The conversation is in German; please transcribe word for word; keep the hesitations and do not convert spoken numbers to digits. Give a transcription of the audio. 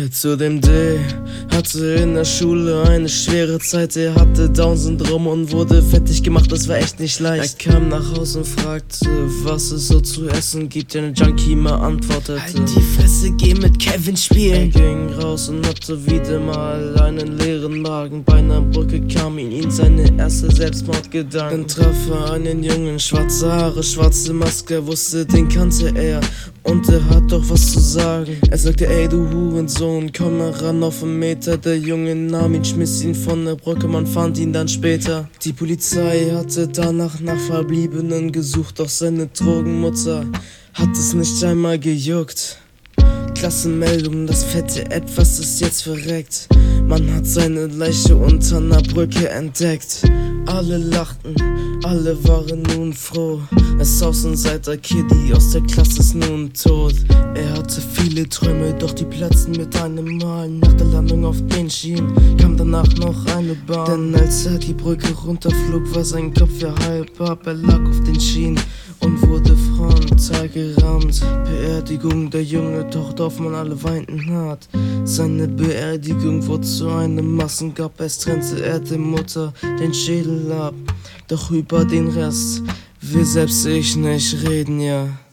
zu dem D. Hatte in der Schule eine schwere Zeit. Er hatte Down-Syndrom und wurde fertig gemacht, das war echt nicht leicht. Er kam nach Hause und fragte, was es so zu essen gibt. Der Junkie mal antwortete: Halt die Fresse, geh mit Kevin spielen. Er ging raus und hatte wieder mal einen leeren Magen. Bei einer Brücke kam in ihn seine erste Selbstmordgedanken. Dann traf er einen Jungen, schwarze Haare, schwarze Maske. Er wusste, den kannte er und er hat doch was zu sagen. Er sagte: ey du Hurensohn, komm mal ran auf einen Meter. Der Junge nahm ihn, schmiss ihn von der Brücke, man fand ihn dann später. Die Polizei hatte danach nach Verbliebenen gesucht, doch seine Drogenmutter hat es nicht einmal gejuckt. Klassenmeldung, das fette Etwas ist jetzt verreckt. Man hat seine Leiche unter einer Brücke entdeckt. Alle lachten, alle waren nun froh. Das Außenseiter-Kiddy aus der Klasse ist nun tot. Er hatte viele Träume, doch die platzten mit einem Mal. Nach der Landung auf den Schienen kam danach noch eine Bahn. Denn als er die Brücke runterflog, war sein Kopf ja halb ab. Er lag auf den Schienen und wurde frontal gerammt. Beerdigung, der Junge tauchte auf, man alle weinten hart. Seine Beerdigung wurde zu einem Massengab. Erst trennte er der Mutter den Schädel ab. Doch über den Rest will selbst ich nicht reden, ja.